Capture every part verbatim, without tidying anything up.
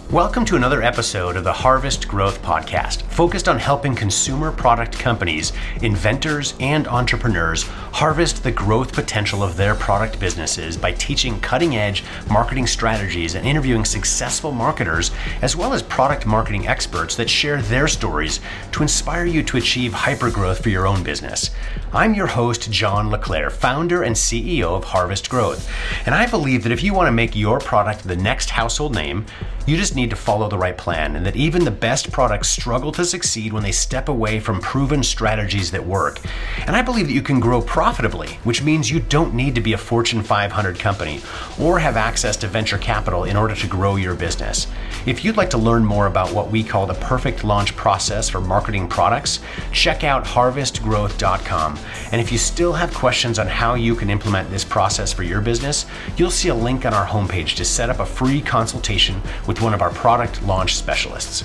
Welcome to another episode of the Harvest Growth Podcast, focused on helping consumer product companies, inventors, and entrepreneurs harvest the growth potential of their product businesses by teaching cutting-edge marketing strategies and interviewing successful marketers, as well as product marketing experts that share their stories to inspire you to achieve hypergrowth for your own business. I'm your host, John LeClaire, founder and C E O of Harvest Growth, and I believe that if you want to make your product the next household name, you just need to follow the right plan, and that even the best products struggle to succeed when they step away from proven strategies that work. And I believe that you can grow profitably, which means you don't need to be a Fortune five hundred company or have access to venture capital in order to grow your business. If you'd like to learn more about what we call the perfect launch process for marketing products, check out harvest growth dot com. And if you still have questions on how you can implement this process for your business, you'll see a link on our homepage to set up a free consultation with one of our product launch specialists.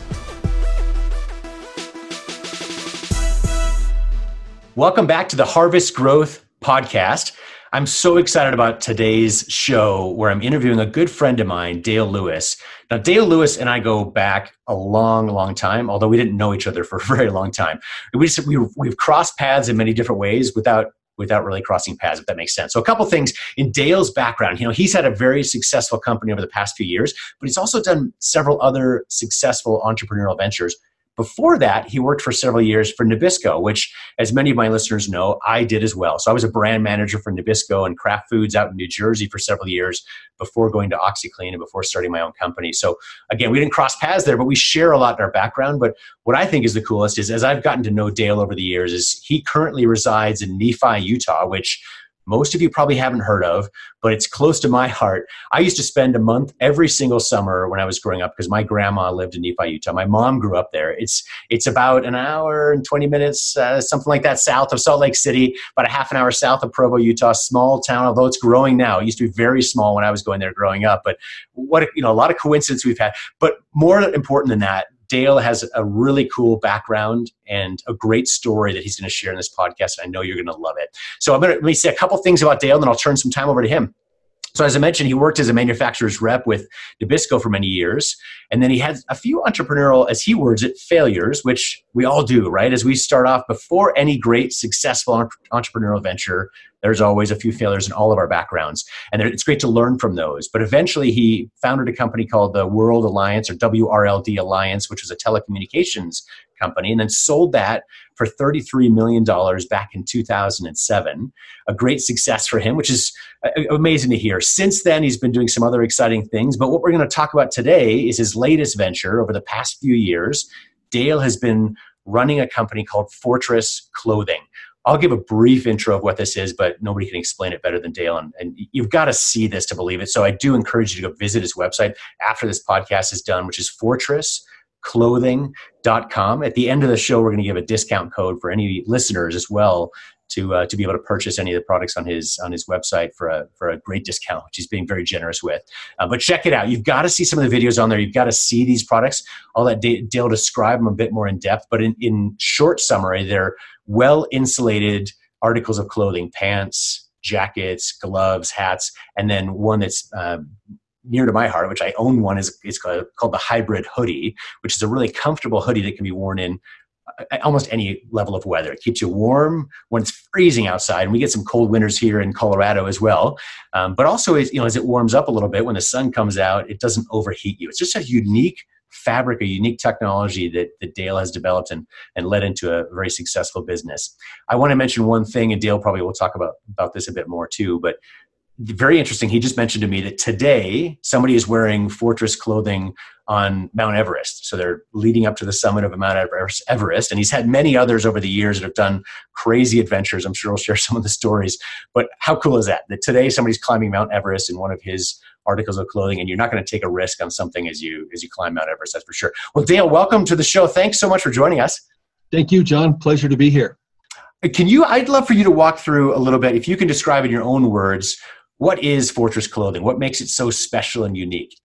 Welcome back to the Harvest Growth Podcast. I'm so excited about today's show where I'm interviewing a good friend of mine, Dale Lewis. Now, Dale Lewis and I go back a long, long time, although we didn't know each other for a very long time. We just, we, we've crossed paths in many different ways without without really crossing paths, if that makes sense. So a couple things in Dale's background. You know, he's had a very successful company over the past few years, but he's also done several other successful entrepreneurial ventures. Before that, he worked for several years for Nabisco, which, as many of my listeners know, I did as well. So I was a brand manager for Nabisco and Kraft Foods out in New Jersey for several years before going to OxiClean and before starting my own company. So again, we didn't cross paths there, but we share a lot in our background. But what I think is the coolest is, as I've gotten to know Dale over the years, is he currently resides in Nephi, Utah, which most of you probably haven't heard of, but it's close to my heart. I used to spend a month every single summer when I was growing up because my grandma lived in Nephi, Utah. My mom grew up there. It's it's about an hour and twenty minutes, uh, something like that, south of Salt Lake City, about a half an hour south of Provo, Utah. Small town, although it's growing now. It used to be very small when I was going there growing up. But what a, you know, a lot of coincidence we've had. But more important than that, Dale has a really cool background and a great story that he's going to share in this podcast, and I know you're going to love it. So I'm going to let me say a couple things about Dale, and then I'll turn some time over to him. So as I mentioned, he worked as a manufacturer's rep with Nabisco for many years, and then he had a few entrepreneurial, as he words it, failures, which we all do, right? As we start off, before any great successful entrepreneurial venture, there's always a few failures in all of our backgrounds, and it's great to learn from those. But eventually he founded a company called the World Alliance, or W R L D Alliance, which was a telecommunications company, and then sold that for thirty-three million dollars back in two thousand seven. A great success for him, which is amazing to hear. Since then, he's been doing some other exciting things, but what we're going to talk about today is his latest venture over the past few years. Dale has been running a company called Fortress Clothing. I'll give a brief intro of what this is, but nobody can explain it better than Dale, and, and you've got to see this to believe it. So I do encourage you to go visit his website after this podcast is done, which is fortress clothing dot com. At the end of the show, we're going to give a discount code for any listeners as well to uh, to be able to purchase any of the products on his on his website for a for a great discount, which he's being very generous with. Uh, but check it out. You've got to see some of the videos on there. You've got to see these products. I'll let Dale describe them a bit more in depth, but in, in short summary, they're well-insulated articles of clothing, pants, jackets, gloves, hats, and then one that's uh, near to my heart, which I own one, is, is called, called the Hybrid Hoodie, which is a really comfortable hoodie that can be worn in almost any level of weather. It keeps you warm when it's freezing outside, and we get some cold winters here in Colorado as well. Um, but also, as, you know, as it warms up a little bit, when the sun comes out, it doesn't overheat you. It's just a unique fabric, a unique technology that, that Dale has developed and, and led into a very successful business. I want to mention one thing, and Dale probably will talk about, about this a bit more too, but very interesting. He just mentioned to me that today somebody is wearing Fortress clothing on Mount Everest. So they're leading up to the summit of Mount Everest. And he's had many others over the years that have done crazy adventures. I'm sure he'll share some of the stories. But how cool is that? That today somebody's climbing Mount Everest in one of his articles of clothing, and you're not going to take a risk on something as you as you climb Mount Everest, that's for sure. Well, Dale, welcome to the show. Thanks so much for joining us. Thank you, John. Pleasure to be here. Can you, I'd love for you to walk through a little bit, if you can describe in your own words, what is Fortress Clothing? What makes it so special and unique?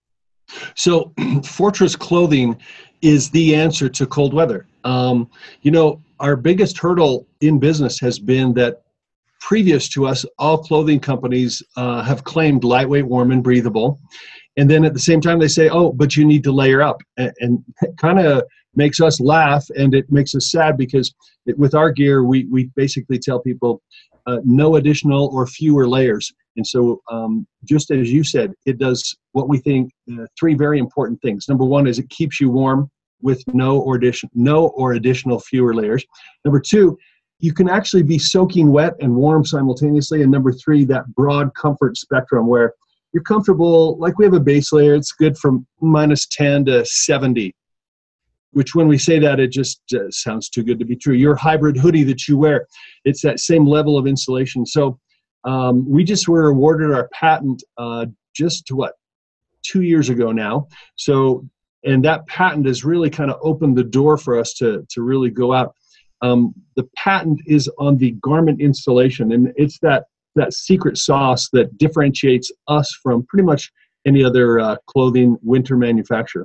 So Fortress Clothing is the answer to cold weather. Um, you know, our biggest hurdle in business has been that previous to us, all clothing companies uh, have claimed lightweight, warm, and breathable. And then at the same time, they say, oh, but you need to layer up. And, and it kind of makes us laugh, and it makes us sad because it, with our gear, we, we basically tell people uh, no additional or fewer layers. And so um, just as you said, it does what we think uh, three very important things. Number one is it keeps you warm with no or addition, no or additional fewer layers. Number two, you can actually be soaking wet and warm simultaneously. And number three, that broad comfort spectrum where you're comfortable, like we have a base layer, it's good from minus ten to seventy, which when we say that, it just uh, sounds too good to be true. Your hybrid hoodie that you wear, it's that same level of insulation. So um, we just were awarded our patent uh, just what, two years ago now. So, and that patent has really kind of opened the door for us to, to really go out. Um, the patent is on the garment insulation, and it's that that secret sauce that differentiates us from pretty much any other uh, clothing winter manufacturer.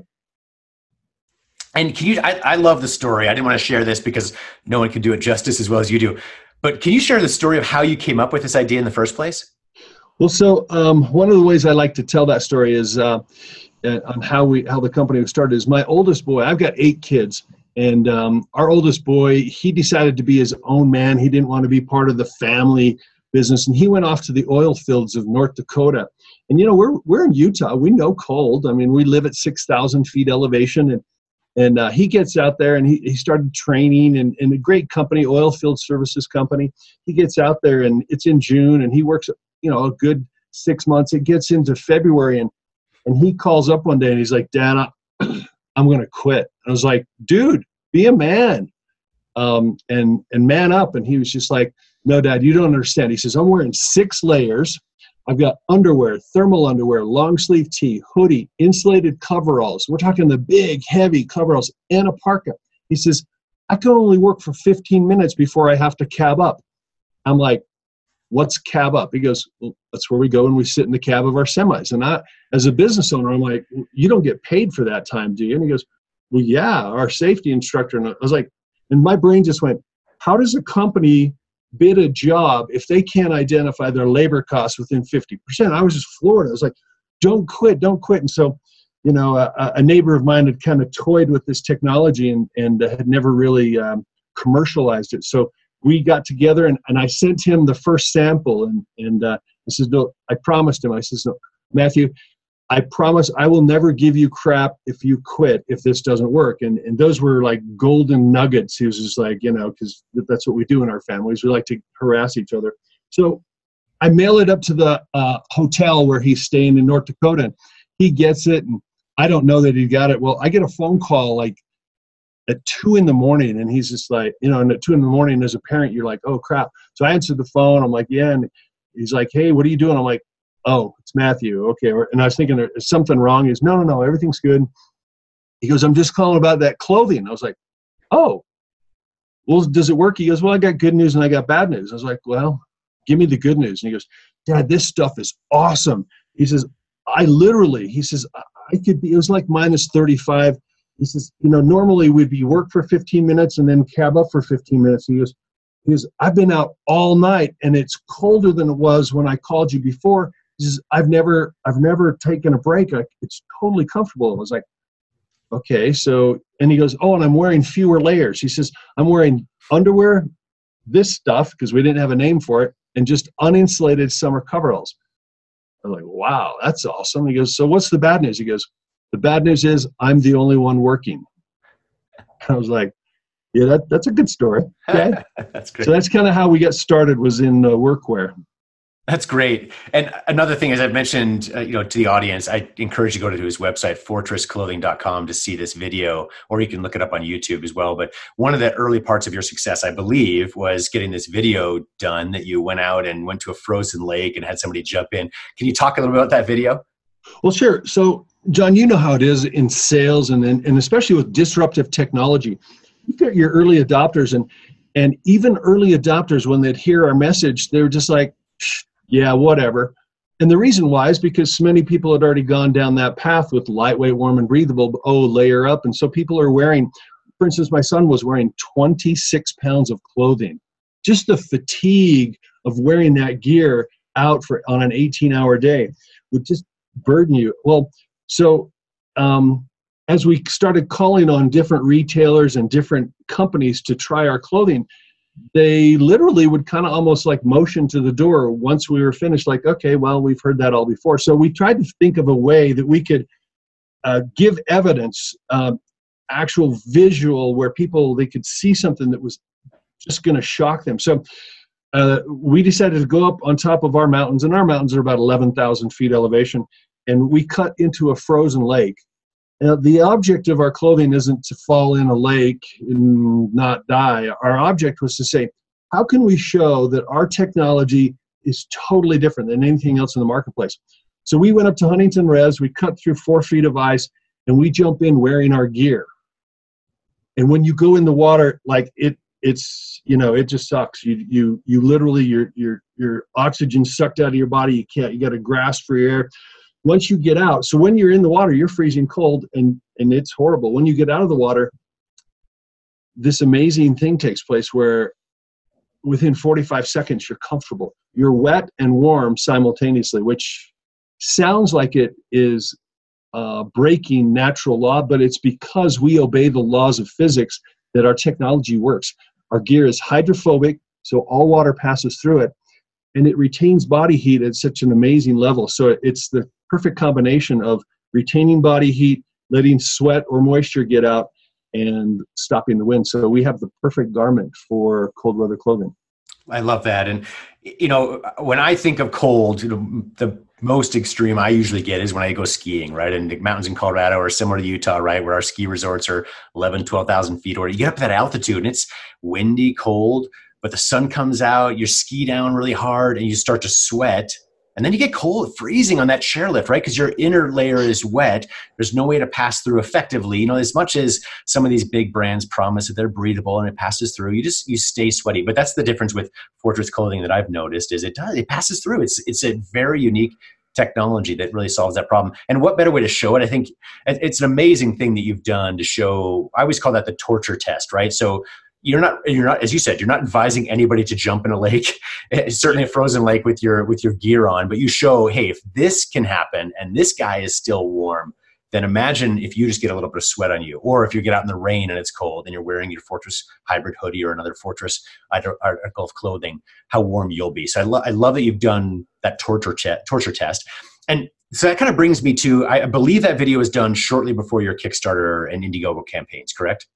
And can you, I, I love the story. I didn't want to share this because no one can do it justice as well as you do. But can you share the story of how you came up with this idea in the first place? Well, so um, one of the ways I like to tell that story is uh, on how we how the company was started is my oldest boy. I've got eight kids. And um, our oldest boy, he decided to be his own man. He didn't want to be part of the family business. And he went off to the oil fields of North Dakota. And, you know, we're we're in Utah. We know cold. I mean, we live at six thousand feet elevation. And and uh, he gets out there and he, he started training in, in a great company, oil field services company. He gets out there and it's in June and he works, you know, a good six months. It gets into February and, and he calls up one day and he's like, Dad, I, I'm going to quit. I was like, dude, be a man um, and, and man up. And he was just like, no, Dad, you don't understand. He says, I'm wearing six layers. I've got underwear, thermal underwear, long sleeve tee, hoodie, insulated coveralls. We're talking the big, heavy coveralls and a parka. He says, I can only work for fifteen minutes before I have to cab up. I'm like, what's cab up? He goes, well, that's where we go and we sit in the cab of our semis. And I, as a business owner, I'm like, you don't get paid for that time, do you? And he goes, well, yeah, our safety instructor. And I was like, and my brain just went, how does a company bid a job if they can't identify their labor costs within fifty percent? I was just floored. I was like, don't quit, don't quit. And so, you know, a, a neighbor of mine had kind of toyed with this technology and, and uh, had never really um, commercialized it. So we got together and, and I sent him the first sample and, and uh, I said, no, I promised him, I said, no, Matthew, I promise I will never give you crap if you quit, if this doesn't work. And and those were like golden nuggets. He was just like, you know, because that's what we do in our families. We like to harass each other. So I mail it up to the uh, hotel where he's staying in North Dakota. And he gets it, and I don't know that he got it. Well, I get a phone call like at two in the morning, and he's just like, you know, and at two in the morning as a parent, you're like, oh, crap. So I answered the phone. I'm like, yeah. And he's like, hey, what are you doing? I'm like, oh, it's Matthew. Okay. And I was thinking, is something wrong? He goes, no, no, no, everything's good. He goes, I'm just calling about that clothing. I was like, oh, well, does it work? He goes, well, I got good news and I got bad news. I was like, well, give me the good news. And he goes, Dad, this stuff is awesome. He says, I literally, he says, I could be, it was like minus thirty-five. He says, you know, normally we'd be work for fifteen minutes and then cab up for fifteen minutes. He goes, he goes, I've been out all night and it's colder than it was when I called you before. He says, I've never, I've never taken a break. I, it's totally comfortable. I was like, okay. So, and he goes, oh, and I'm wearing fewer layers. He says, I'm wearing underwear, this stuff, because we didn't have a name for it, and just uninsulated summer coveralls. I'm like, wow, that's awesome. He goes, so what's the bad news? He goes, the bad news is I'm the only one working. I was like, yeah, that, that's a good story. Okay. That's great. So that's kind of how we got started, was in uh, workwear. That's great. And another thing, as I've mentioned, uh, you know, to the audience, I encourage you to go to his website, fortress clothing dot com, to see this video, or you can look it up on YouTube as well. But one of the early parts of your success, I believe, was getting this video done that you went out and went to a frozen lake and had somebody jump in. Can you talk a little bit about that video? Well, sure. So, John, you know how it is in sales and, and especially with disruptive technology. You get your early adopters, and and even early adopters, when they'd hear our message, they were just like, yeah, whatever. And the reason why is because so many people had already gone down that path with lightweight, warm, and breathable. Oh, layer up. And so people are wearing, for instance, my son was wearing twenty-six pounds of clothing. Just the fatigue of wearing that gear out for on an eighteen hour day would just burden you. Well, so um, as we started calling on different retailers and different companies to try our clothing, they literally would kind of almost like motion to the door once we were finished, like, okay, well, we've heard that all before. So we tried to think of a way that we could uh, give evidence, uh, actual visual, where people, they could see something that was just going to shock them. So uh, we decided to go up on top of our mountains, and our mountains are about eleven thousand feet elevation, and we cut into a frozen lake. Now, the object of our clothing isn't to fall in a lake and not die. Our object was to say, how can we show that our technology is totally different than anything else in the marketplace? So we went up to Huntington Res, we cut through four feet of ice, and we jump in wearing our gear. And when you go in the water, like it, it's, you know, it just sucks. You, you, you literally, your, your, your oxygen sucked out of your body. You can't, you got to grasp for your air. Once you get out, so when you're in the water, you're freezing cold, and, and it's horrible. When you get out of the water, this amazing thing takes place where within forty-five seconds, you're comfortable. You're wet and warm simultaneously, which sounds like it is uh, breaking natural law, but it's because we obey the laws of physics that our technology works. Our gear is hydrophobic, so all water passes through it, and it retains body heat at such an amazing level. So it's the perfect combination of retaining body heat, letting sweat or moisture get out, and stopping the wind. So we have the perfect garment for cold weather clothing. I love that. And, you know, when I think of cold, you know, the most extreme I usually get is when I go skiing, right? And the mountains in Colorado are similar to Utah, right? Where our ski resorts are eleven, twelve thousand feet, or you get up to that altitude and it's windy, cold, but the sun comes out, you ski down really hard and you start to sweat. And then you get cold, freezing on that chairlift, right? Because your inner layer is wet. There's no way to pass through effectively. You know, as much as some of these big brands promise that they're breathable and it passes through, you just, you stay sweaty. But that's the difference with Fortress clothing that I've noticed is it does, it passes through. It's, it's a very unique technology that really solves that problem. And what better way to show it? I think it's an amazing thing that you've done to show, I always call that the torture test, right? So You're not, you're not, as you said, you're not advising anybody to jump in a lake, it's certainly a frozen lake with your, with your gear on, but you show, hey, if this can happen and this guy is still warm, then imagine if you just get a little bit of sweat on you, or if you get out in the rain and it's cold and you're wearing your Fortress hybrid hoodie or another Fortress article of clothing, how warm you'll be. So I, lo- I love that you've done that torture, ch- torture test. And so that kind of brings me to, I believe that video was done shortly before your Kickstarter and Indiegogo campaigns, correct?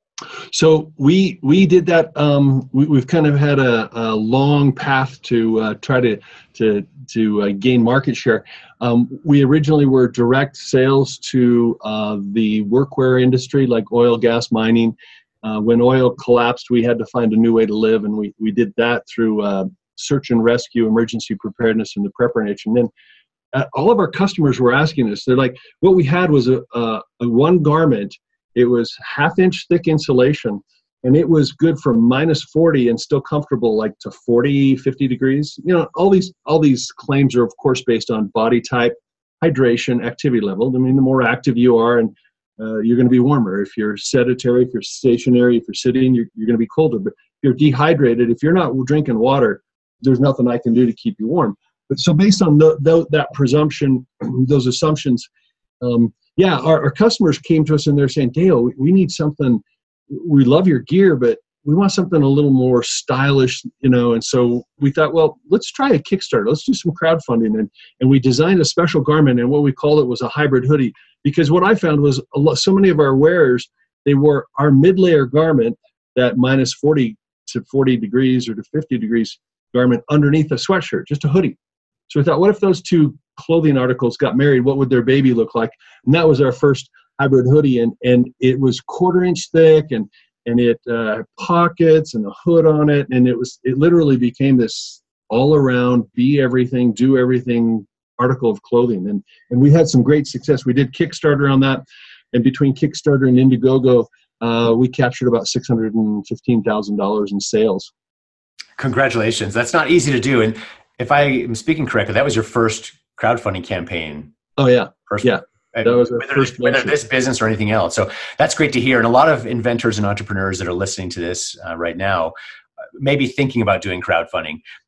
So we we did that. Um, we, we've kind of had a, a long path to uh, try to to to uh, gain market share. Um, we originally were direct sales to uh, the workwear industry, like oil, gas, mining. Uh, when oil collapsed, we had to find a new way to live, and we we did that through uh, search and rescue, emergency preparedness, and the prepper niche. And then uh, all of our customers were asking us. They're like, what we had was a, a, a one garment. It was half inch thick insulation, and it was good from minus forty and still comfortable, like to forty, fifty degrees. You know, all these, all these claims are of course based on body type, hydration, activity level. I mean, the more active you are, and uh, you're going to be warmer. If you're sedentary, if you're stationary, if you're sitting, you're, you're going to be colder. But if you're dehydrated, if you're not drinking water, there's nothing I can do to keep you warm. But so based on the, the, that presumption, those assumptions, um, yeah, our, our customers came to us and they're saying, Dale, we, we need something, we love your gear, but we want something a little more stylish, you know. And so we thought, well, let's try a Kickstarter. Let's do some crowdfunding. And, and we designed a special garment, and what we called it was a hybrid hoodie. Because what I found was a lot, so many of our wearers, they wore our mid-layer garment, that minus forty to forty degrees or to fifty degrees garment underneath a sweatshirt, just a hoodie. So we thought, what if those two clothing articles got married? What would their baby look like? And that was our first hybrid hoodie, and and it was quarter inch thick, and and it uh, had pockets and a hood on it, and it was it literally became this all around be everything, do everything article of clothing, and and we had some great success. We did Kickstarter on that, and between Kickstarter and Indiegogo, uh, we captured about six hundred and fifteen thousand dollars in sales. Congratulations! That's not easy to do, and if I am speaking correctly, that was your first crowdfunding campaign. Oh yeah, first, yeah. That was our whether, first whether this business or anything else. So that's great to hear. And a lot of inventors and entrepreneurs that are listening to this uh, right now uh, may be thinking about doing crowdfunding.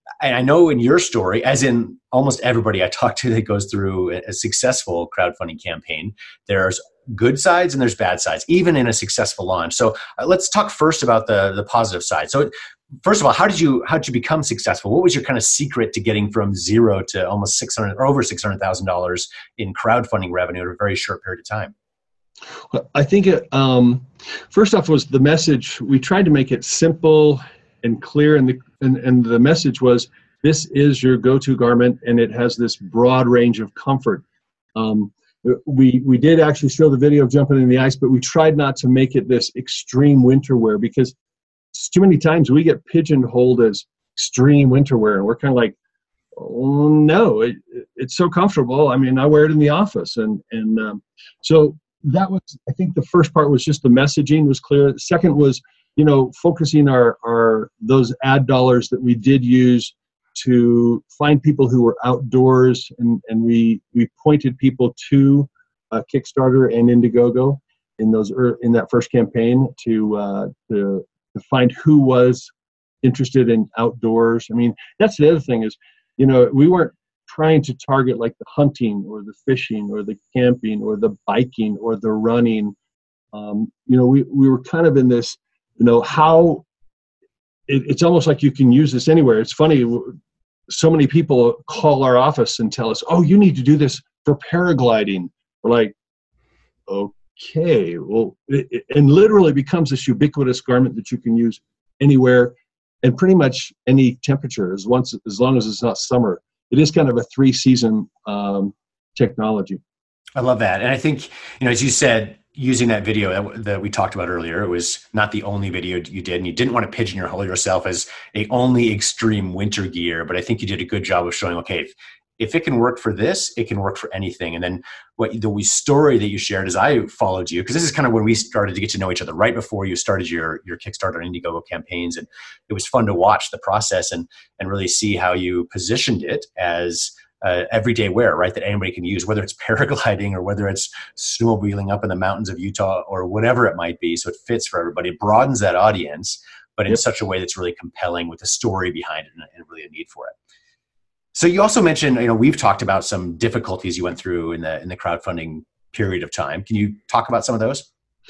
and I know in your story, as in almost everybody I talk to that goes through a successful crowdfunding campaign, there's good sides and there's bad sides, even in a successful launch. So uh, let's talk first about the the positive side. So first of all, how did you how did you become successful? What was your kind of secret to getting from zero to almost six hundred or over six hundred thousand dollars in crowdfunding revenue in a very short period of time? Well, I think it, um, first off was the message. We tried to make it simple and clear, and the and, and the message was, this is your go-to garment, and it has this broad range of comfort. Um, we we did actually show the video of jumping in the ice, but we tried not to make it this extreme winter wear, because too many times we get pigeonholed as extreme winter wear, and we're kind of like, oh, no, it, it's so comfortable. I mean, I wear it in the office, and and um, so that was, I think the first part was just the messaging was clear. The second was, you know, focusing our our those ad dollars that we did use to find people who were outdoors, and, and we we pointed people to uh, Kickstarter and Indiegogo in those er, in that first campaign to uh, to to find who was interested in outdoors. I mean, that's the other thing is, you know, we weren't trying to target like the hunting or the fishing or the camping or the biking or the running. Um, you know, we we were kind of in this, you know, how it, it's almost like you can use this anywhere. It's funny. So many people call our office and tell us, oh, you need to do this for paragliding. We're like, okay, well, it, it, and literally becomes this ubiquitous garment that you can use anywhere and pretty much any temperature, as once as long as it's not summer. It is kind of a three season um, technology. I love that. And I think, you know, as you said, using that video that, that we talked about earlier, it was not the only video you did, and you didn't want to pigeonhole yourself as a only extreme winter gear, but I think you did a good job of showing, okay, if, if it can work for this, it can work for anything. And then what the we story that you shared as I followed you, because this is kind of when we started to get to know each other right before you started your, your Kickstarter and Indiegogo campaigns. And it was fun to watch the process and, and really see how you positioned it as Uh, everyday wear, right? That anybody can use, whether it's paragliding or whether it's snowmobiling up in the mountains of Utah or whatever it might be. So it fits for everybody. It broadens that audience, but in yep. such a way that's really compelling with a story behind it and, and really a need for it. So you also mentioned, you know, we've talked about some difficulties you went through in the in the crowdfunding period of time. Can you talk about some of those?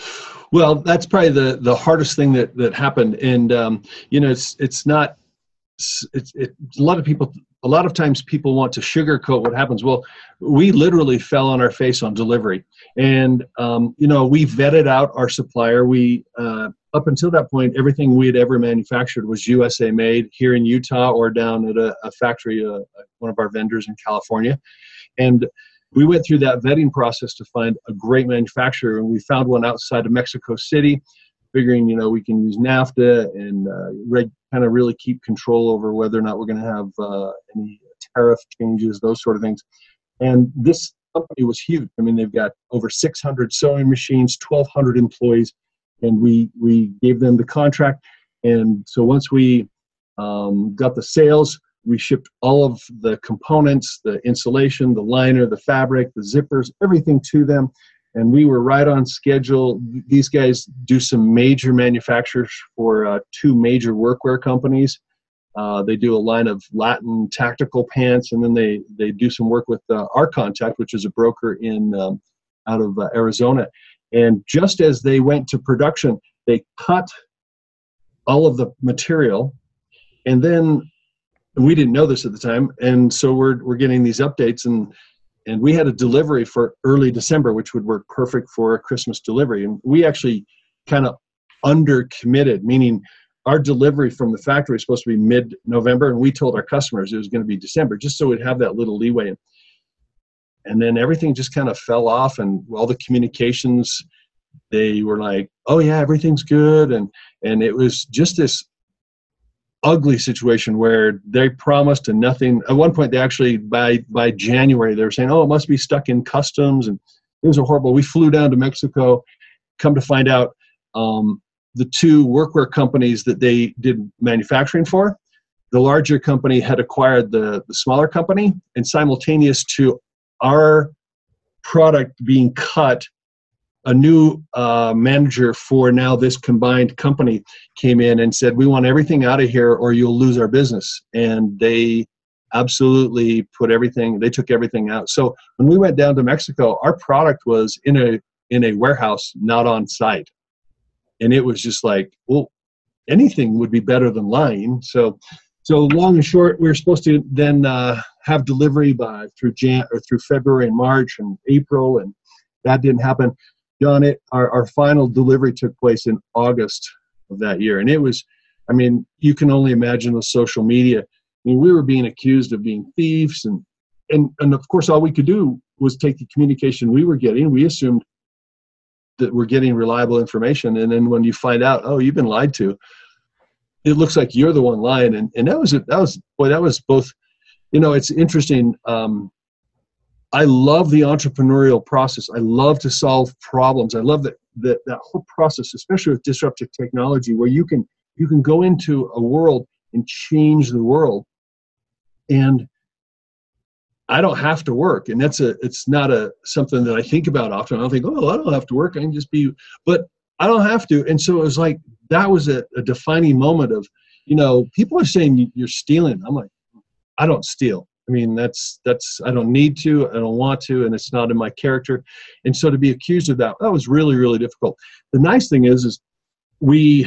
Well, that's probably the the hardest thing that that happened, and um, you know, it's it's not. It's it, a lot of people. A lot of times people want to sugarcoat what happens. Well, we literally fell on our face on delivery, and um, you know, we vetted out our supplier. We uh, up until that point, everything we had ever manufactured was U S A made here in Utah or down at a, a factory, uh, one of our vendors in California, and we went through that vetting process to find a great manufacturer, and we found one outside of Mexico City, figuring, you know, we can use NAFTA and uh, reg- kind of really keep control over whether or not we're going to have uh, any tariff changes, those sort of things. And this company was huge. I mean, they've got over six hundred sewing machines, twelve hundred employees, and we we gave them the contract. And so once we um, got the sales, we shipped all of the components, the insulation, the liner, the fabric, the zippers, everything to them. And we were right on schedule. These guys do some major manufacturers for uh, two major workwear companies. Uh, they do a line of Latin tactical pants, and then they they do some work with uh, Our Contact, which is a broker in um, out of uh, Arizona. And just as they went to production, they cut all of the material, and then we didn't know this at the time, and so we're we're getting these updates, and and we had a delivery for early December, which would work perfect for a Christmas delivery. And we actually kind of under committed, meaning our delivery from the factory is supposed to be mid-November, and we told our customers it was going to be December, just so we'd have that little leeway. And then everything just kind of fell off, and all the communications, they were like, oh yeah, everything's good. And, and it was just this ugly situation where they promised and nothing. At one point, they actually, by by January, they were saying, oh, it must be stuck in customs, and it was a horrible. We flew down to Mexico, come to find out um, the two workwear companies that they did manufacturing for, the larger company had acquired the, the smaller company, and simultaneous to our product being cut, a new uh, manager for now this combined company came in and said, we want everything out of here or you'll lose our business. And they absolutely put everything, they took everything out. So when we went down to Mexico, our product was in a in a warehouse, not on site. And it was just like, well, anything would be better than lying. So so long and short, we were supposed to then uh, have delivery by through Jan or through February and March and April, and that didn't happen. John, it, our, our final delivery took place in August of that year. And it was, I mean, you can only imagine the social media. I mean, we were being accused of being thieves. And, and, and of course, all we could do was take the communication we were getting. We assumed that we're getting reliable information. And then when you find out, oh, you've been lied to, it looks like you're the one lying. And, and that was, that was, boy, that was both, you know, it's interesting. Um, I love the entrepreneurial process. I love to solve problems. I love that, that that whole process, especially with disruptive technology, where you can you can go into a world and change the world. And I don't have to work, and that's a it's not a something that I think about often. I don't think, oh, I don't have to work. I can just be, but I don't have to. And so it was like that was a, a defining moment of, you know, people are saying you're stealing. I'm like, I don't steal. I mean, that's, that's, I don't need to, I don't want to, and it's not in my character. And so to be accused of that, that was really, really difficult. The nice thing is, is we,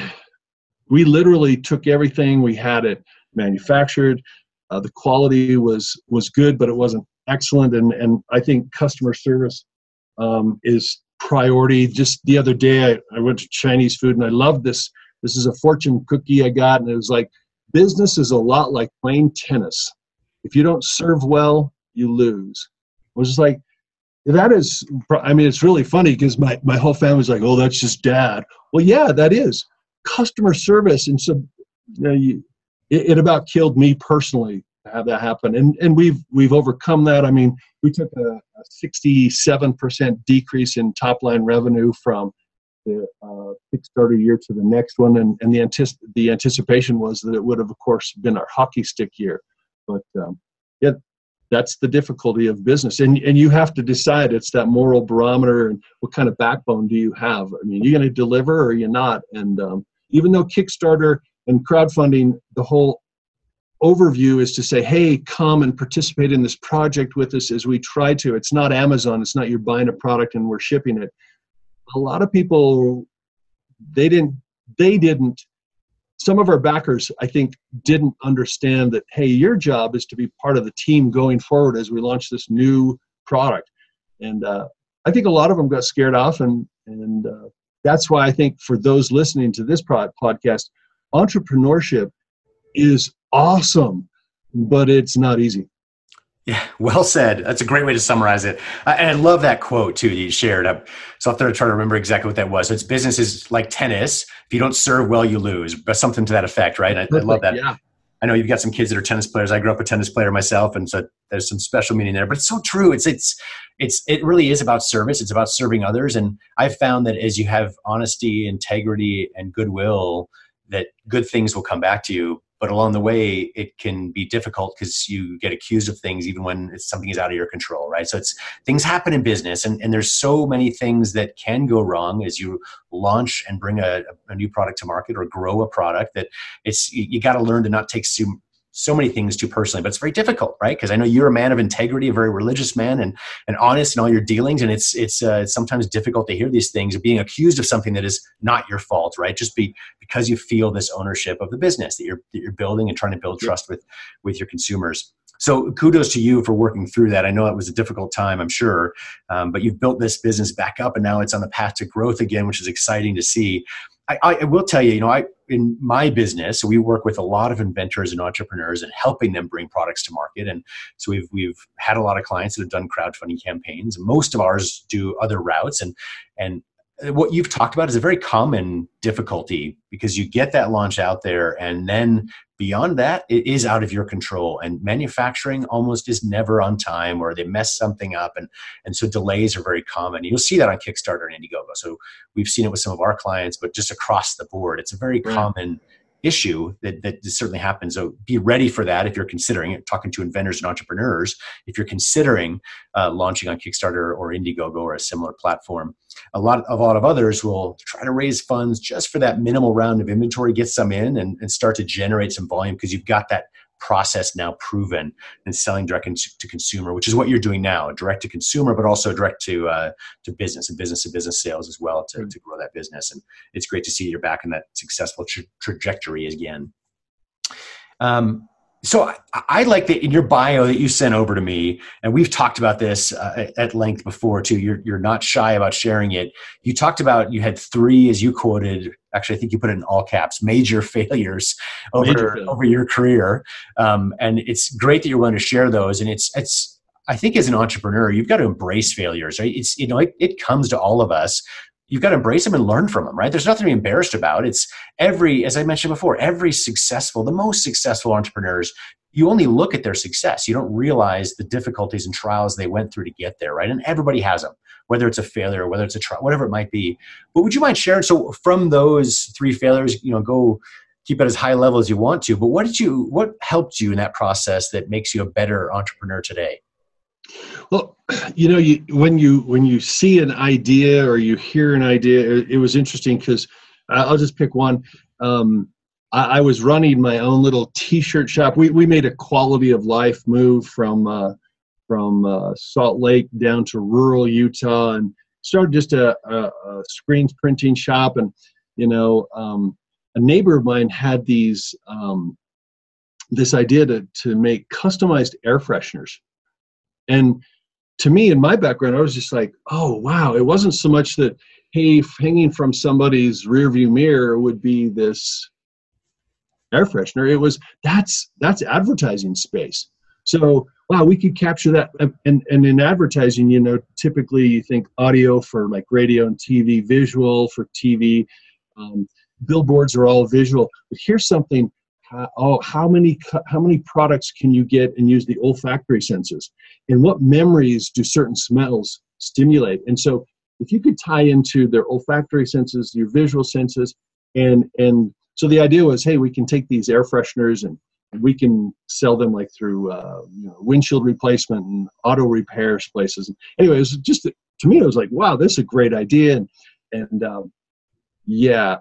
we literally took everything, we had it manufactured. Uh, the quality was, was good, but it wasn't excellent. And, and I think customer service um, is priority. Just the other day, I, I went to Chinese food and I loved this. This is a fortune cookie I got. And it was like, business is a lot like playing tennis. If you don't serve well, you lose. I was just like, that is, I mean, it's really funny because my, my whole family's like, oh, that's just dad. Well, yeah, that is customer service. And so you know, you, it, it about killed me personally to have that happen. And and we've we've overcome that. I mean, we took a, a sixty-seven percent decrease in top line revenue from the uh, Kickstarter year to the next one. And, and the, antici- the anticipation was that it would have, of course, been our hockey stick year. But um, yeah, that's the difficulty of business. And and you have to decide, it's that moral barometer and what kind of backbone do you have? I mean, you're going to deliver or you're not. And um, even though Kickstarter and crowdfunding, the whole overview is to say, hey, come and participate in this project with us as we try to. It's not Amazon. It's not you're buying a product and we're shipping it. A lot of people, they didn't, they didn't, some of our backers, I think, didn't understand that, hey, your job is to be part of the team going forward as we launch this new product. And uh, I think a lot of them got scared off. And, and uh, that's why I think for those listening to this pod- podcast, entrepreneurship is awesome, but it's not easy. Yeah, well said. That's a great way to summarize it. Uh, and I love that quote too that you shared. Uh, so I'll have to try to remember exactly what that was. So it's business is like tennis. If you don't serve well, you lose. But something to that effect, right? I, I love that. Yeah. I know you've got some kids that are tennis players. I grew up a tennis player myself, and so there's some special meaning there. But it's so true. It's it's it's it really is about service. It's about serving others. And I've found that as you have honesty, integrity, and goodwill, that good things will come back to you. But along the way, it can be difficult because you get accused of things even when it's, something is out of your control, right? So it's things happen in business, and, and there's so many things that can go wrong as you launch and bring a, a new product to market or grow a product, that it's you, you got to learn to not take so, so many things too personally. But it's very difficult, right? Because I know you're a man of integrity, a very religious man, and, and honest in all your dealings. And it's it's, uh, it's sometimes difficult to hear these things of being accused of something that is not your fault, right? Just be because you feel this ownership of the business that you're that you're building and trying to build trust with with your consumers. So kudos to you for working through that. I know it was a difficult time, I'm sure, um, but you've built this business back up, and now it's on the path to growth again, which is exciting to see. I, I will tell you, you know, I in my business, we work with a lot of inventors and entrepreneurs and helping them bring products to market. And so we've we've had a lot of clients that have done crowdfunding campaigns. Most of ours do other routes, and and what you've talked about is a very common difficulty, because you get that launch out there, and then beyond that, it is out of your control. And manufacturing almost is never on time, or they mess something up. And, and so delays are very common. You'll see that on Kickstarter and Indiegogo. So we've seen it with some of our clients, but just across the board, it's a very right. common issue that, that certainly happens. So be ready for that if you're considering it, talking to inventors and entrepreneurs. If you're considering uh, launching on Kickstarter or Indiegogo or a similar platform, a lot of, a lot of others will try to raise funds just for that minimal round of inventory, get some in and, and start to generate some volume because you've got that process now proven and selling direct to consumer, which is what you're doing now, direct to consumer, but also direct to uh, to business and business to business sales as well to, to grow that business. And it's great to see you're back in that successful tra- trajectory again. Um, so I, I like that in your bio that you sent over to me, and we've talked about this uh, at length before too. You're you're not shy about sharing it. You talked about you had three, as you quoted. Actually, I think you put it in all caps, major failures over major failure. over your career. Um, and it's great that you're willing to share those. And it's it's I think as an entrepreneur, you've got to embrace failures. Right? It's you know it, it comes to all of us. You've got to embrace them and learn from them, right? There's nothing to be embarrassed about. It's every, as I mentioned before, every successful, the most successful entrepreneurs, you only look at their success. You don't realize the difficulties and trials they went through to get there, right? And everybody has them, whether it's a failure, whether it's a trial, whatever it might be. But would you mind sharing? So from those three failures, you know, go keep it as high level as you want to, but what did you, what helped you in that process that makes you a better entrepreneur today? Well, you know, you when you when you see an idea or you hear an idea, it, it was interesting because I'll just pick one. Um, I, I was running my own little T-shirt shop. We we made a quality of life move from uh, from uh, Salt Lake down to rural Utah, and started just a, a, a screens printing shop. And you know, um, a neighbor of mine had these um, this idea to to make customized air fresheners. And to me, in my background, I was just like, oh, wow. It wasn't so much that, hey, hanging from somebody's rearview mirror would be this air freshener. It was, that's that's advertising space. So, wow, we could capture that. And, and in advertising, you know, typically you think audio for like radio and T V, visual for T V. Um, billboards are all visual. But here's something. Uh, oh, how many how many products can you get and use the olfactory senses? And what memories do certain smells stimulate? And so if you could tie into their olfactory senses, your visual senses, and and so the idea was, hey, we can take these air fresheners and we can sell them like through uh, you know, windshield replacement and auto repairs places. Anyway, it was just, to me, it was like, wow, this is a great idea. And, and um, yeah.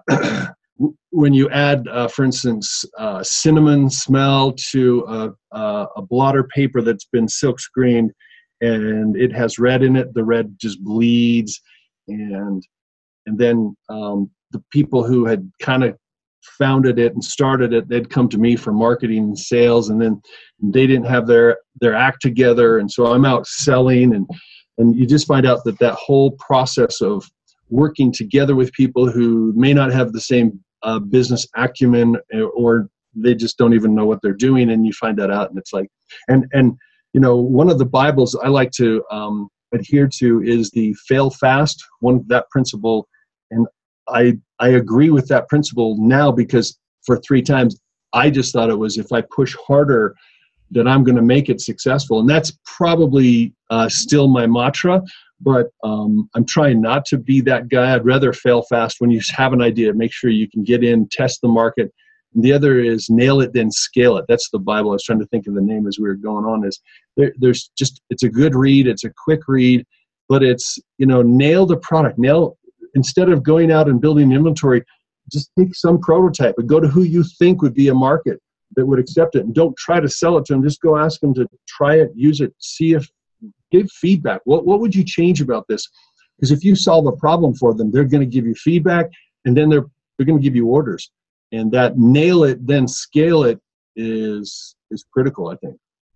When you add, uh, for instance, uh, cinnamon smell to a, a, a blotter paper that's been silk screened and it has red in it, the red just bleeds. And and then um, the people who had kind of founded it and started it, they'd come to me for marketing and sales, and then they didn't have their, their act together. And so I'm out selling, and, and you just find out that that whole process of working together with people who may not have the same uh, business acumen, or they just don't even know what they're doing, and you find that out, and it's like, and and you know, one of the Bibles I like to um, adhere to is the fail fast, one that principle, and I I agree with that principle now, because for three times I just thought it was, if I push harder, that I'm going to make it successful, and that's probably uh, still my mantra. But um, I'm trying not to be that guy. I'd rather fail fast. When you have an idea, make sure you can get in, test the market. And the other is nail it, then scale it. That's the Bible. I was trying to think of the name as we were going on. Is there, there's just, it's a good read. It's a quick read, but it's, you know, nail the product. Nail, instead of going out and building inventory, just pick some prototype and go to who you think would be a market that would accept it. And don't try to sell it to them. Just go ask them to try it, use it, see if, give feedback. What what would you change about this? Because if you solve a problem for them, they're going to give you feedback, and then they're they're going to give you orders. And that nail it, then scale it is is critical, I think.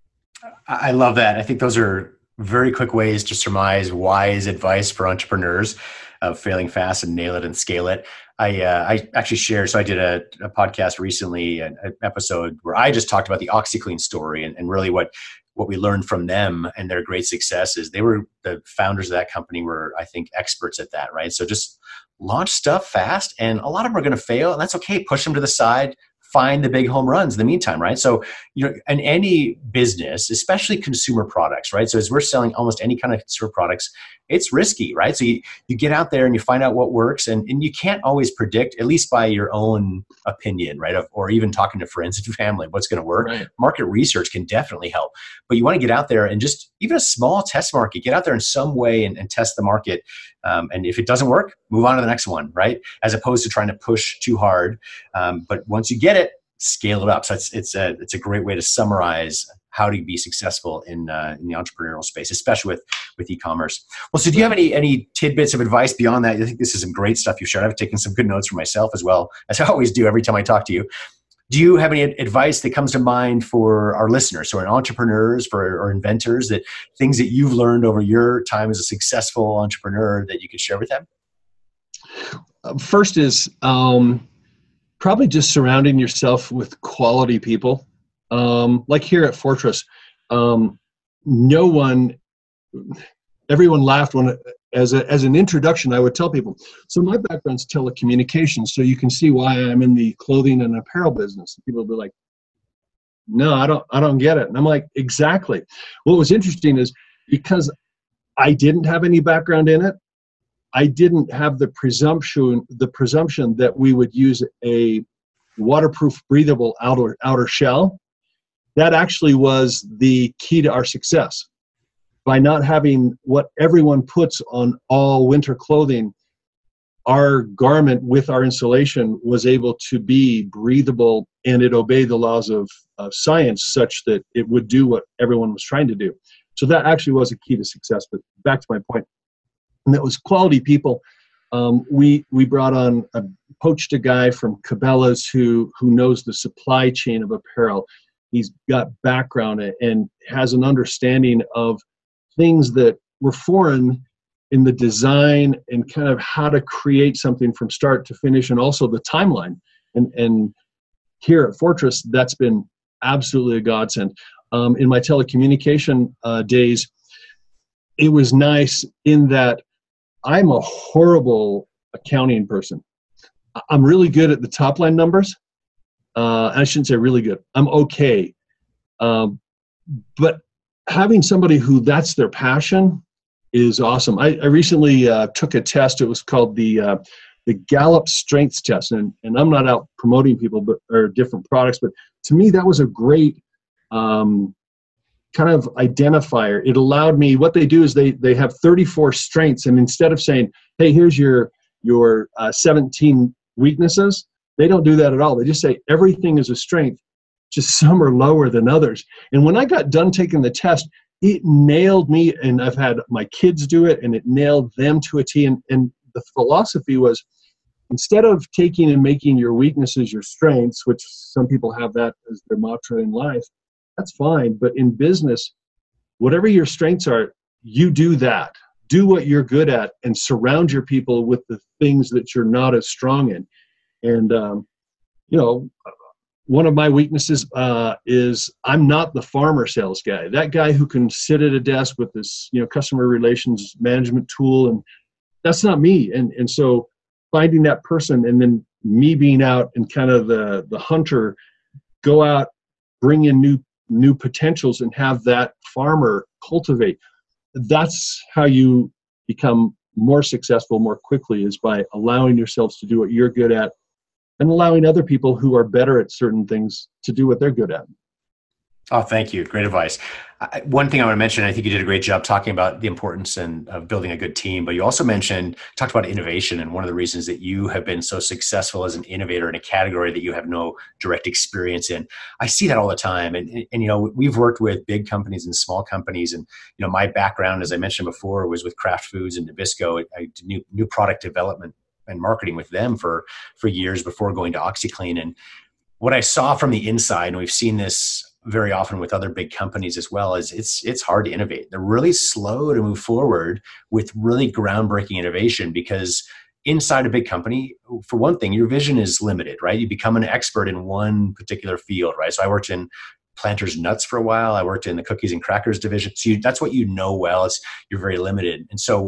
I love that. I think those are very quick ways to surmise wise advice for entrepreneurs of failing fast and nail it and scale it. I uh, I actually shared, so I did a, a podcast recently, an, an episode where I just talked about the OxyClean story, and, and really what what we learned from them and their great successes. They were, the founders of that company were, I think, experts at that, right? So just launch stuff fast, and a lot of them are going to fail, and that's okay. Push them to the side, find the big home runs in the meantime, right? So, you know, in any business, especially consumer products, right? So as we're selling almost any kind of consumer products, it's risky, right? So you, you get out there and you find out what works, and, and you can't always predict, at least by your own opinion, right? Of, or even talking to friends and family, what's going to work. Right. Market research can definitely help, but you want to get out there and just even a small test market, get out there in some way and, and test the market. Um, and if it doesn't work, move on to the next one, right? As opposed to trying to push too hard. Um, but once you get it, scale it up. So it's it's a it's a great way to summarize how to be successful in uh, in the entrepreneurial space, especially with with e-commerce. Well, so do you have any any tidbits of advice beyond that? I think this is some great stuff you've shared. I've taken some good notes for myself as well, as I always do every time I talk to you. Do you have any advice that comes to mind for our listeners, or entrepreneurs, for or inventors, that things that you've learned over your time as a successful entrepreneur that you could share with them? First is um, probably just surrounding yourself with quality people. Um, like here at Fortress, um, no one, everyone laughed when, as a, as an introduction, I would tell people, so my background's telecommunications, so you can see why I'm in the clothing and apparel business. People will be like, no, I don't, I don't get it. And I'm like, exactly. What was interesting is because I didn't have any background in it, I didn't have the presumption, the presumption that we would use a waterproof, breathable outer, outer shell. That actually was the key to our success. By not having what everyone puts on all winter clothing, our garment with our insulation was able to be breathable, and it obeyed the laws of, of science such that it would do what everyone was trying to do. So that actually was a key to success. But back to my point, and that was quality people. Um, we we brought on, a, poached a guy from Cabela's who who knows the supply chain of apparel. He's got background and has an understanding of things that were foreign in the design and kind of how to create something from start to finish, and also the timeline. And and here at Fortress, that's been absolutely a godsend. Um, in my telecommunication uh, days, it was nice in that I'm a horrible accounting person. I'm really good at the top line numbers. Uh, I shouldn't say really good. I'm okay. Um, but having somebody who that's their passion is awesome. I, I recently uh, took a test. It was called the uh, the Gallup Strengths Test, and and I'm not out promoting people, but or different products. But to me, that was a great um, kind of identifier. It allowed me. What they do is they they have thirty-four strengths, and instead of saying, "Hey, here's your your uh, seventeen weaknesses," they don't do that at all. They just say everything is a strength, just some are lower than others. And when I got done taking the test, it nailed me, and I've had my kids do it, and it nailed them to a T. And, and the philosophy was, instead of taking and making your weaknesses your strengths, which some people have that as their mantra in life, that's fine. But in business, whatever your strengths are, you do that. Do what you're good at, and surround your people with the things that you're not as strong in. And, um, you know, one of my weaknesses uh, is I'm not the farmer sales guy. That guy who can sit at a desk with this, you know, customer relations management tool, and that's not me. And and so finding that person, and then me being out and kind of the the hunter, go out, bring in new new potentials, and have that farmer cultivate. That's how you become more successful more quickly, is by allowing yourselves to do what you're good at, and allowing other people who are better at certain things to do what they're good at. Oh, thank you. Great advice. I, one thing I want to mention, I think you did a great job talking about the importance and of building a good team, but you also mentioned, talked about innovation, and one of the reasons that you have been so successful as an innovator in a category that you have no direct experience in. I see that all the time. And, and, and you know, we've worked with big companies and small companies. And, you know, my background, as I mentioned before, was with Kraft Foods and Nabisco. I did new, new product development and marketing with them for, for years before going to OxyClean. And what I saw from the inside, and we've seen this very often with other big companies as well, is it's it's hard to innovate. They're really slow to move forward with really groundbreaking innovation, because inside a big company, for one thing, your vision is limited, right? You become an expert in one particular field, right? So I worked in Planters Nuts for a while. I worked in the cookies and crackers division. So you, that's what you know well. It's, you're very limited. And so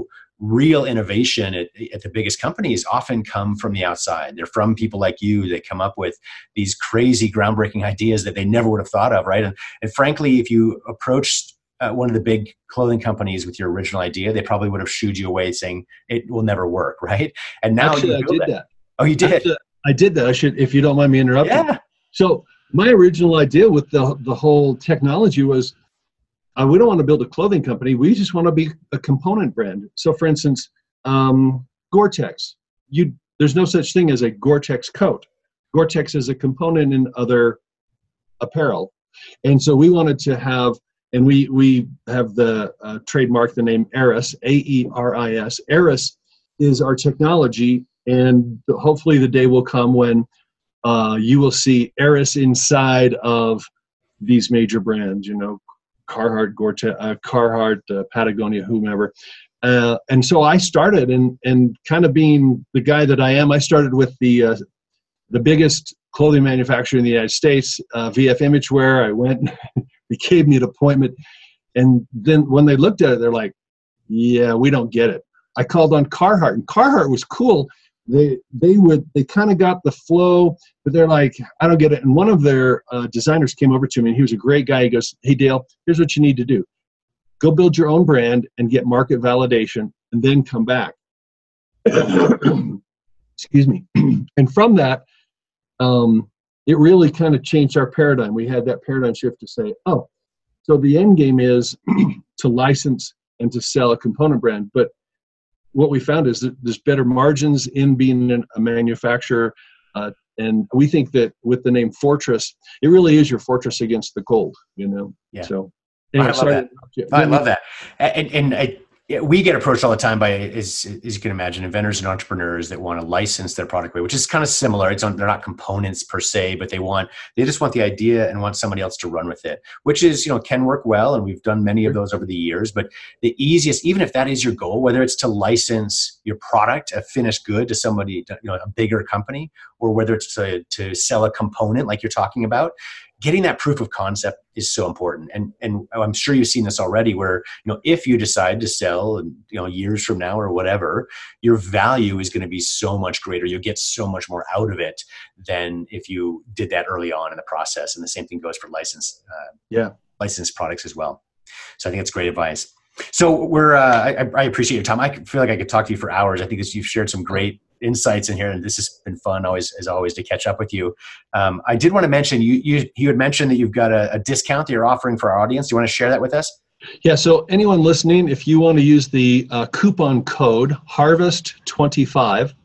real innovation at, at the biggest companies often come from the outside. They're from people like you that come up with these crazy groundbreaking ideas that they never would have thought of, right? And, and frankly, if you approached uh, one of the big clothing companies with your original idea, they probably would have shooed you away saying it will never work, right? And now Actually, you I did that. that. Oh, you did? Actually, I did that. I should, if you don't mind me interrupting. Yeah. So my original idea with the the whole technology was, uh, we don't want to build a clothing company. We just want to be a component brand. So, for instance, um, Gore-Tex. You there's no such thing as a Gore-Tex coat. Gore-Tex is a component in other apparel, and so we wanted to have, and we we have the uh, trademark the name Aeris, A E R I S. Aeris is our technology, and hopefully the day will come when uh, you will see Aeris inside of these major brands. You know, Carhartt, Gore-Tex, uh, Carhartt, uh, Patagonia, whomever. Uh, and so I started, and and kind of being the guy that I am, I started with the uh, the biggest clothing manufacturer in the United States, uh, V F Imagewear. I went, they gave me an appointment, and then when they looked at it, they're like, "Yeah, we don't get it." I called on Carhartt, and Carhartt was cool. They they would they kind of got the flow, but they're like, "I don't get it." And one of their uh, designers came over to me, and he was a great guy. He goes, "Hey Dale, here's what you need to do. Go build your own brand and get market validation, and then come back." Excuse me. And from that, um, it really kind of changed our paradigm. We had that paradigm shift to say, oh, so the end game is to license and to sell a component brand. But what we found is that there's better margins in being an, a manufacturer. Uh, and we think that with the name Fortress, it really is your fortress against the cold, you know? Yeah. So anyway, I love sorry. that. I love that. And, and I, we get approached all the time by, as, as you can imagine, inventors and entrepreneurs that want to license their product away, which is kind of similar. It's on, they're not components per se, but they want, they just want the idea and want somebody else to run with it, which is, you know, can work well. And we've done many of those over the years, but the easiest, even if that is your goal, whether it's to license your product, a finished good to somebody, you know, a bigger company, or whether it's to, to sell a component like you're talking about, getting that proof of concept is so important. And and I'm sure you've seen this already where, you know, if you decide to sell, you know, years from now or whatever, your value is going to be so much greater. You'll get so much more out of it than if you did that early on in the process. And the same thing goes for licensed, uh, yeah. licensed products as well. So I think it's great advice. So we're, uh, I, I appreciate your time. I feel like I could talk to you for hours. I think this, you've shared some great insights in here, and this has been fun always, as always, to catch up with you. Um, I did want to mention, you, you, you had mentioned that you've got a, a discount that you're offering for our audience. Do you want to share that with us? Yeah. So anyone listening, if you want to use the uh, coupon code harvest twenty-five,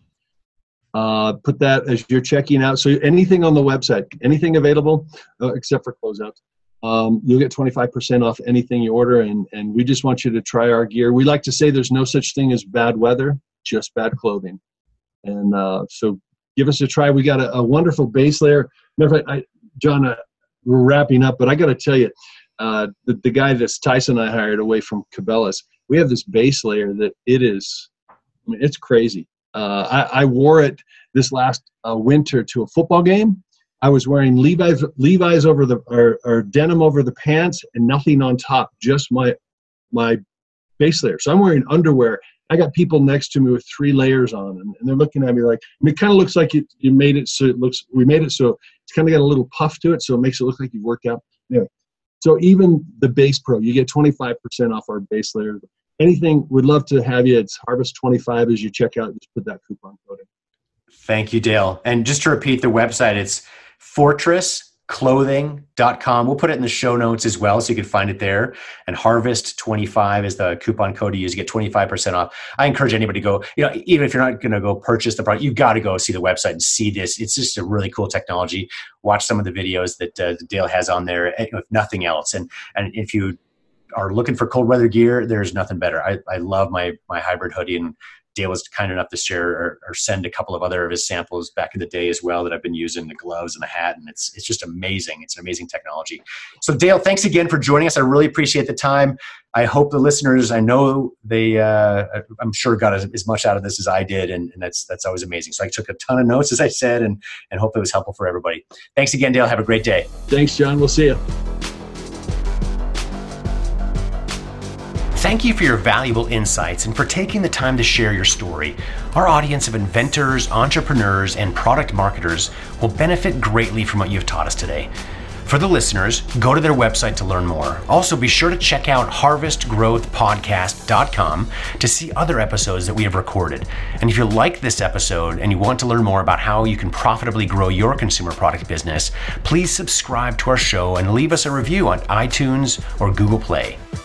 uh, put that as you're checking out. So anything on the website, anything available uh, except for closeouts, um, you'll get twenty-five percent off anything you order. And, and we just want you to try our gear. We like to say there's no such thing as bad weather, just bad clothing. And uh, so give us a try. We got a, a wonderful base layer. Matter of fact, I, John, uh, we're wrapping up, but I got to tell you, uh, the, the guy that's Tyson I hired away from Cabela's, we have this base layer that it is, I mean, it's crazy. Uh, I, I wore it this last uh, winter to a football game. I was wearing Levi's, Levi's over the, or, or denim over the pants and nothing on top, just my, my base layer. So I'm wearing underwear. I got people next to me with three layers on, and, and they're looking at me like, I mean, it kind of looks like you, you made it so it looks, we made it so it's kind of got a little puff to it, so it makes it look like you've worked out. Anyway, so even the Base Pro, you get twenty-five percent off our base layer. Anything, we'd love to have you. It's Harvest twenty-five as you check out. Just put that coupon code in. Thank you, Dale. And just to repeat the website, it's fortress clothing dot com. We'll put it in the show notes as well, so you can find it there. And harvest twenty-five is the coupon code you use to get twenty-five percent off. I encourage anybody to go, you know, even if you're not going to go purchase the product, you've got to go see the website and see this. It's just a really cool technology. Watch some of the videos that uh, Dale has on there, if nothing else. And and if you are looking for cold weather gear, there's nothing better. I, I love my my hybrid hoodie, and Dale was kind enough to share or, or send a couple of other of his samples back in the day as well that I've been using, the gloves and the hat, and it's it's just amazing. It's an amazing technology. So Dale, thanks again for joining us. I really appreciate the time. I hope the listeners, I know they, uh, I'm sure got as, as much out of this as I did, and, and that's that's always amazing. So I took a ton of notes, as I said, and, and hope it was helpful for everybody. Thanks again, Dale. Have a great day. Thanks, John. We'll see you. Thank you for your valuable insights and for taking the time to share your story. Our audience of inventors, entrepreneurs, and product marketers will benefit greatly from what you've taught us today. For the listeners, go to their website to learn more. Also, be sure to check out harvest growth podcast dot com to see other episodes that we have recorded. And if you like this episode and you want to learn more about how you can profitably grow your consumer product business, please subscribe to our show and leave us a review on iTunes or Google Play.